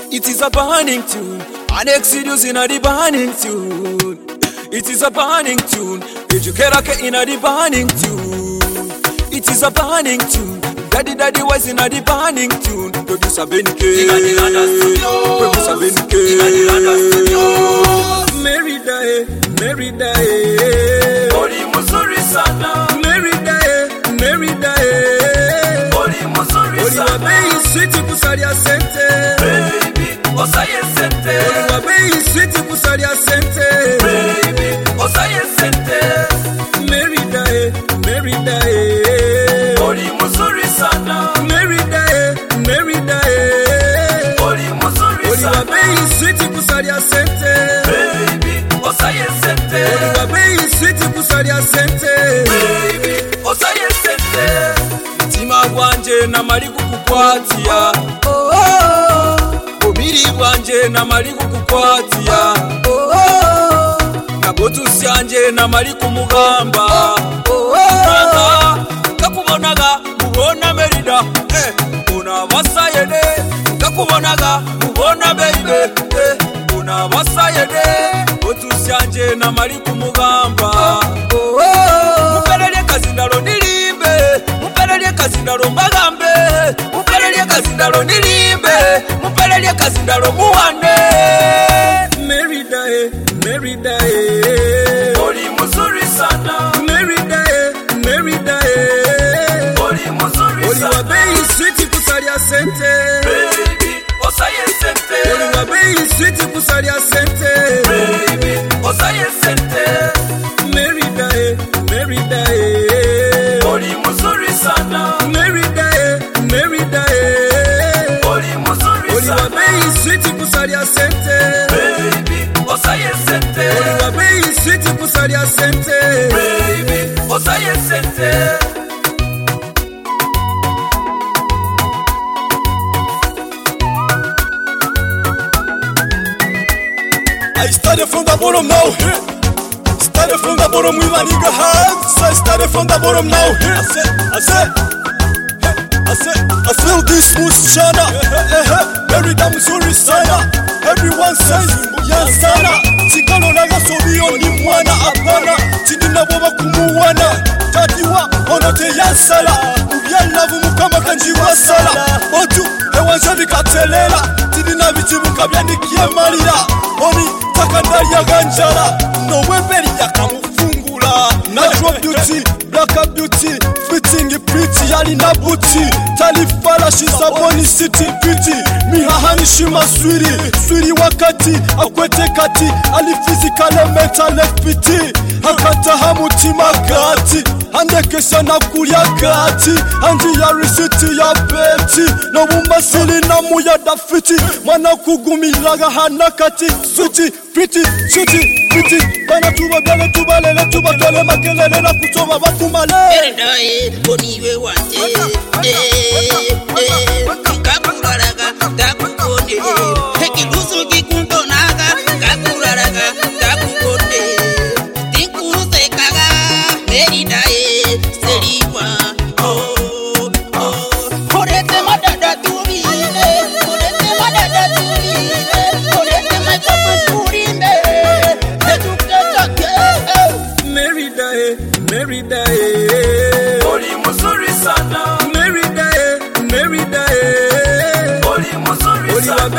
It is a burning tune, an Exodus in a burning tune. It is a burning tune, Edukerake in a burning tune. It is a burning tune, Daddy was in a burning tune. Producer Benike, Producer Benike. Mary Dae, Ori Musuri Sana. Mary Dae, Ori Musuri Sana. Ori Wabei City Kusaria Sente, baby, Osaye Sente. Ori Wabei City Kusaria Sente, baby, Osaye Sente. Mary Dae, Ori Musuri Sana. Mary Dae, Ori Musuri Sana. Ori Wabei City Kusaria Sente, baby, Osaye Sente. Ori Wabei City Kusaria Sente, baby, Osaye Sente. Tima wanje na mali kukukwatia, obiri wanje na mali kukukwatia, na botusi yanje na mali kumugamba. Kakubonaga mubona Merida, una wasayede. Kakubonaga mubona baby, una wasayede. Botusi yanje na mali kumugamba. Mupelele kazindalo nilimbe, mupelele kazindalo mbagambe, mupelele kazindalo nilimbe, mupelele kazindalo muwane. Mary Dae, Ori Musuri Sana. Mary Dae, Ori Musuri Sana. Ori Wabei City Kusaria Sente, baby, Osaye Sente. Ori Wabei City Kusaria Sente, baby, Osaye Sente. Mary Dae, Ori Musuri Sana. Mary Dae, Ori Musuri Sana. Ori Wabei City Kusaria Sente, baby, Osaye Sente. Ori Wabei City Kusaria Sente, baby, Osaye Sente. I started from the bottom now. Started from the bottom with my nigga hands. I started from the bottom now. I feel this Musichana. Very damn sorry sana. Everyone says yes sana. Chikano naga sobiyo ni mwana apana. Chidina boba kumuwana. Tatiwa onote yansala. Ubyana vumukama kanjiwa sala. Otu hewa jadi katelela. Chidina bichimu kabya nikiamalira. Oni takandari ya ganjala. No weberi ya kamufungula. Natural beauty, black beauty, fitting pretty, yali na booty. Talifala she's a boni city beauty. Mihahani shima swiri wakati akwete kati. Ali physical and mental piti. Hakata hamutima kati. Andekesha na kulia kati. Andi ya risiti ya beti. No umasili na muya da fiti. Mana kugumilaga hana kati. Switi, pretty, shitty, pretty. Bana tuba bele tuba lele tuba tole makelele na kutoma bakumale. Erendae boniwe wanje. Kakuraraga kakukone. Hekilusu kikundonaga kakuraraga kakukone. Tinkuse kaga Meridae seriwa. Korete madada tumine, korete madada tumine, korete madada tumine. Mary Dae, Ori Musuri Sana. Mary Dae, Ori Musuri Sana. Ori